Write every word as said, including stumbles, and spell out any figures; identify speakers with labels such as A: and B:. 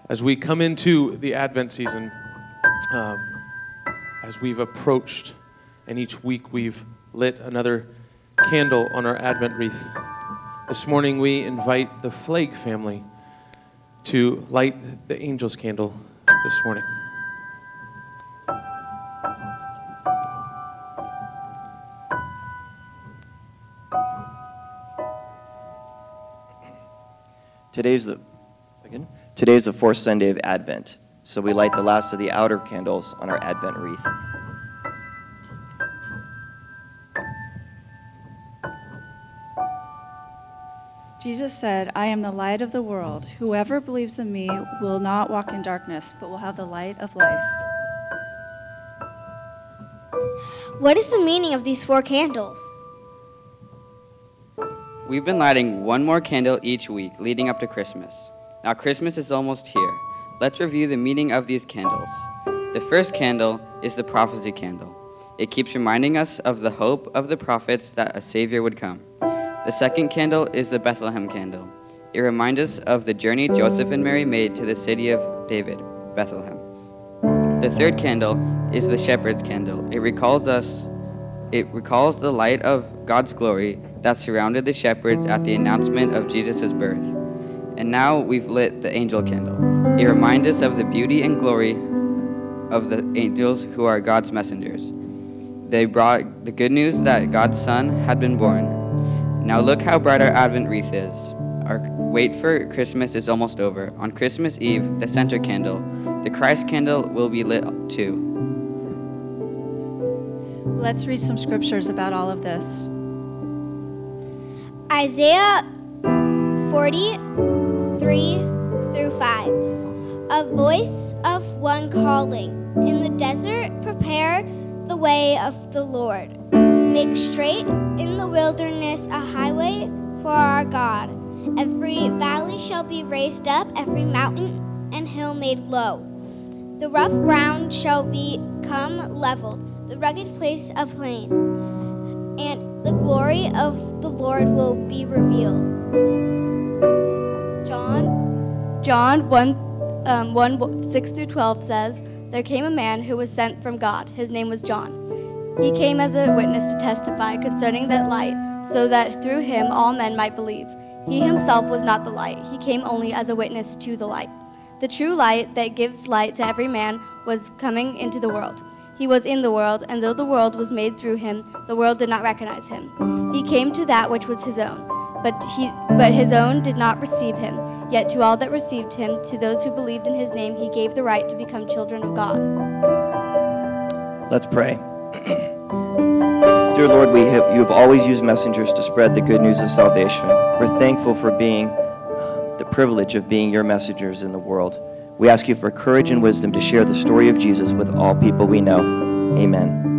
A: As we come into the Advent season, um, as we've approached, and each week we've lit another candle on our Advent wreath, this morning we invite the Flake family to light the angel's candle this morning.
B: Today's the again. Today's the fourth Sunday of Advent, so we light the last of the outer candles on our Advent wreath.
C: Jesus said, "I am the light of the world. Whoever believes in me will not walk in darkness, but will have the light of life."
D: What is the meaning of these four candles?
E: We've been lighting one more candle each week leading up to Christmas. Now Christmas is almost here. Let's review the meaning of these candles. The first candle is the prophecy candle. It keeps reminding us of the hope of the prophets that a Savior would come. The second candle is the Bethlehem candle. It reminds us of the journey Joseph and Mary made to the city of David, Bethlehem. The third candle is the shepherd's candle. It recalls us, it recalls the light of God's glory that surrounded the shepherds at the announcement of Jesus' birth. And now we've lit the angel candle. It reminds us of the beauty and glory of the angels who are God's messengers. They brought the good news that God's Son had been born. Now look how bright our Advent wreath is. Our wait for Christmas is almost over. On Christmas Eve, the center candle, the Christ candle, will be lit too.
C: Let's read some scriptures about all of this.
D: Isaiah forty-three through five. A voice of one calling, in the desert prepare the way of the Lord. Make straight in the wilderness a highway for our God. Every valley shall be raised up, every mountain and hill made low. The rough ground shall become leveled, the rugged place a plain, and the glory of the Lord will be revealed.
F: John, John one, um, one, six through twelve says, "There came a man who was sent from God. His name was John. He came as a witness to testify concerning that light, so that through him all men might believe. He himself was not the light. He came only as a witness to the light. The true light that gives light to every man was coming into the world. He was in the world, and though the world was made through him, the world did not recognize him. He came to that which was his own, but he, but his own did not receive him. Yet to all that received him, to those who believed in his name, he gave the right to become children of God."
B: Let's pray. Dear Lord, we have, you have always used messengers to spread the good news of salvation. We're thankful for being uh, the privilege of being your messengers in the world. We ask you for courage and wisdom to share the story of Jesus with all people we know. Amen.